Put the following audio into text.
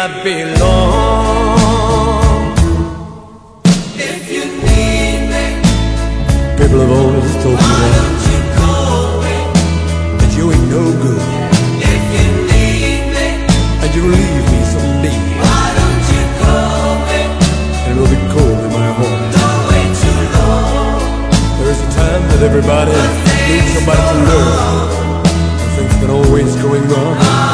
I belong. If you need me, people have always told me that you ain't no good. If you need me, and you'll leave me someday, why don't you call me? And it'll be cold in my heart. Don't wait too long. There is a time that everybody needs somebody to love. Things can always going wrong.